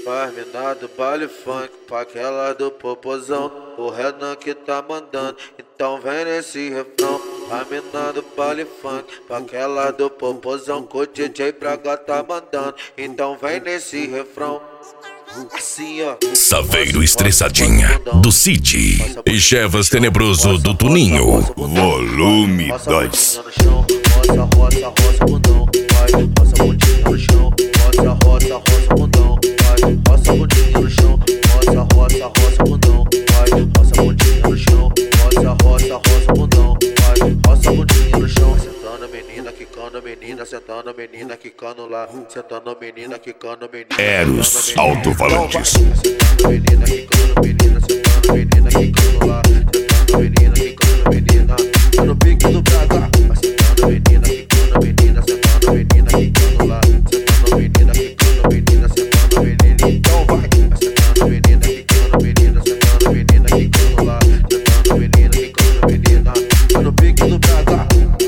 Faz mina do baile funk, pra aquela do popozão. O Renan que tá mandando, então vem nesse refrão. Faz mina do baile funk, pra aquela do popozão. Que o DJ Braga tá mandando, então vem nesse refrão. Assim, ó. Saveiro Estressadinha, do Cid. E Chevas Tenebroso, do Tuninho. Volume 2. Roça, roça, roça, bundão. Vai, roça, bundinha no chão. Roça, roça, roça, bundão. Vai, roça, bundinha no chão. Roça, roça, roça, bundão. Vai, roça, bundinha no chão. Roça, roça, roça, bundão. Vai, roça, bundinha no chão. Sentando a menina, quicando a menina. Sentando a menina, quicando lá. Sentando a menina, quicando a menina. Eros Alto-Falantes. Sentando a menina, quicando a menina. Sentando a menina, quicando lá. Sentando a menina, quicando a menina. Tá no pique do Braga. Sentando a menina, quicando a menina. Sentando a menina, quicando lá. Sentando a menina, quicando a menina. Sentando a menina, então vai. Sentando a menina, quicando a menina. Sentando a menina, quicando lá. Sentando a menina, quicando a menina. Tá no pique do Braga.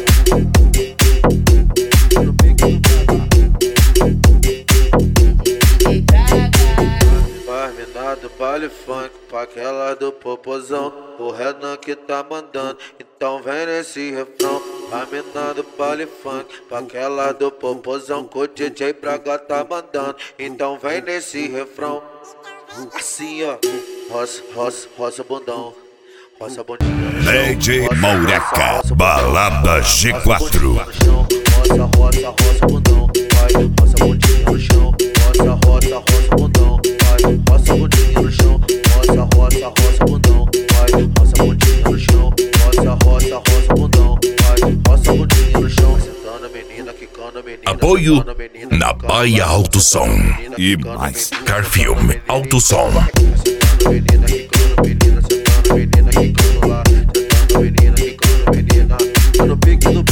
Tá no pique do Braga. Faz mina do baile funk, pra aquela do popozão. O Renan que tá mandando, então vem nesse refrão. Faz mina do baile funk, pra aquela do popozão. Que o DJ Braga tá mandando, então vem nesse refrão. Assim, ó. Roça, roça, roça, bundão. Roça, bundinha no chão. DJ Roça, Maureca, roça, Balada roça, G4. bundinha no chão. Roça, roça, roça, bundão. Vai, roça, bundinha no chão. Roça, roça, roça, bundão. Vai, roça, bundinha no chão. Roça, roça, roça, bundão. Vai, roça, bundinha no chão. Roça, roça, roça, bundão. Vai, roça, bundinha no chão. Sentando a menina, quicando a menina. Apoio Sentando a menina, na quicando Baia lá. Alto Som Sentando a menina, e quicando a mais menina. Carfilme Sentando a menina, Alto Som. sentando a menina, quicando a menina. Sentando a menina, quicando lá. Sentando a menina, quicando a menina. Tá no pique do